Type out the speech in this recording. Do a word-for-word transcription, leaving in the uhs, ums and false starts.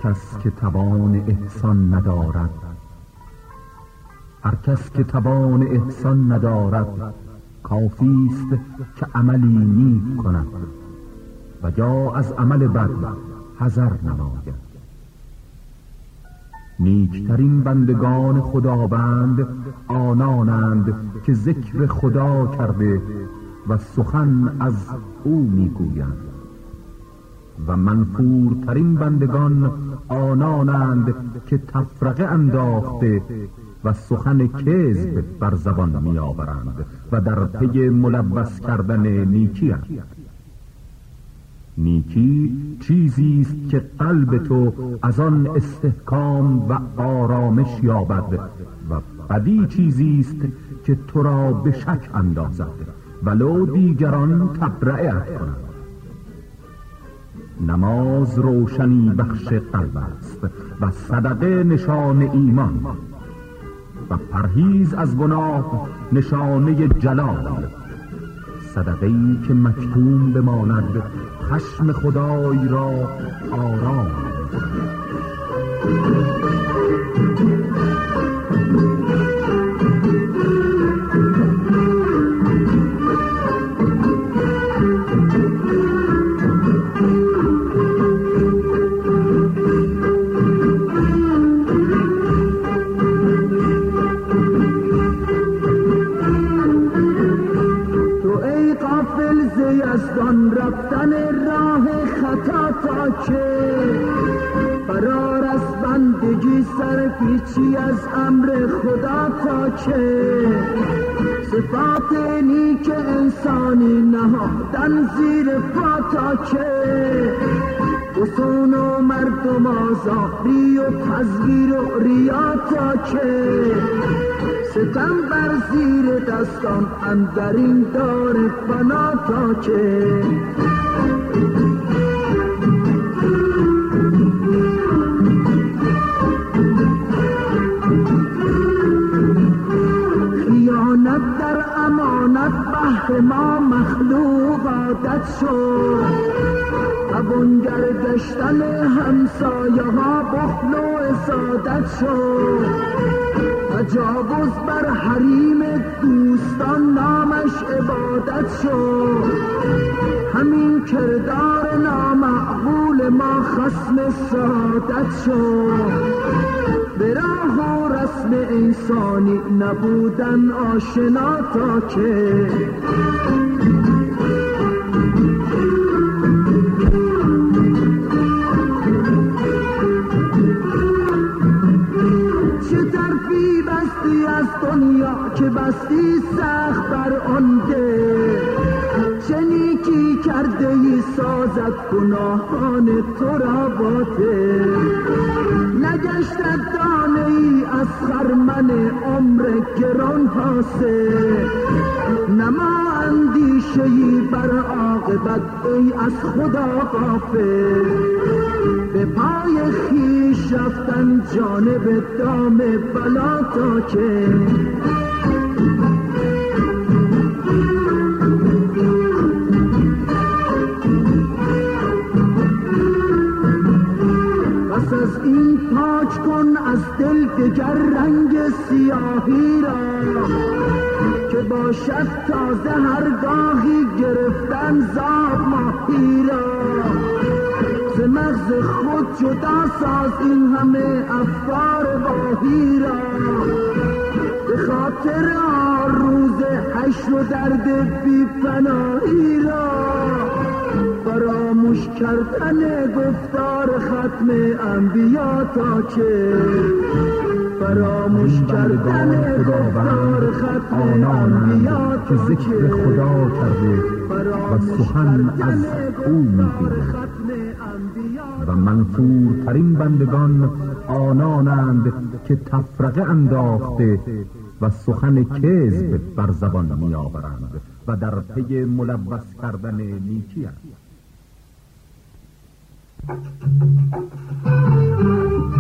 کس که توان احسان ندارد، هر کس که توان احسان ندارد کافی است که عملی نیک کند و یا از عمل بد حذر نماید. نیکترین بندگان خداوند آنانند که ذکر خدا کرده و سخن از او میگویند، و منفورترین بندگان آنانند که تفرقه انداخته و سخن کذب بر زبان می آورند و در پی ملوث کردن نیکی اند. نیکی چیزی است که قلب تو از آن استحکام و آرامش یابد و بدی چیزی است که تو را به شک اندازد ولو دیگران تبرئت کنند. نماز روشنی بخش قلب است و صدقه نشان ایمان و پرهیز از گناه نشانه جلال. صدقه‌ای که مکتوم بماند خشم خدای را آرام رفتن راه خطا تا که فرار از بندگی سرپیچی از امر خدا تا که صفات نیک انسانی نهادن زیر پا تا که فسون و مردم آزاری و تزویر و ریا تا که ستم بر زیر دستان اندرین دار فنا تا که خیانت در امانت بهر ما مخلوق عادت شد، توانگر گشتن همسایه ها بخل و حسادت شد، تجاوز بر حریم دوستان نامش عبادت شد. همین کردار نامعقول ما خصم سعادت شد. به راه و رسم انسانی نبودن آشنا تا که دنیا که بستی سخت بر آن ده، چه نیکی کرده ای سازد گناهان تو را باطل. نگشتد دانه ای از خرمن عمر گران حاصل، نما اندیشه ای بر عاقبت ای از خدا غافل. به پای خیش رفتن جانب دام بلا تا که پس از این پاک کن از دل دگر رنگ سیاهی را که باشد تازه هر گاهی گرفتن زاب ماهی را. ز مغز خود جدا ساز این همه افکار واهی را، به خاطر آن روز حشر و درد بی پناهی را. فراموش کردن گفتار ختم انبیا تا که فراموش کردن گفتار ختم انبیا که ذکر خدا کرده و سخن از او میگوید. و منفورترین بندگان آنانند که تفرقه انداخته و سخن کذب بر زبان می آورند و در پی ملوث کردن نیکی است.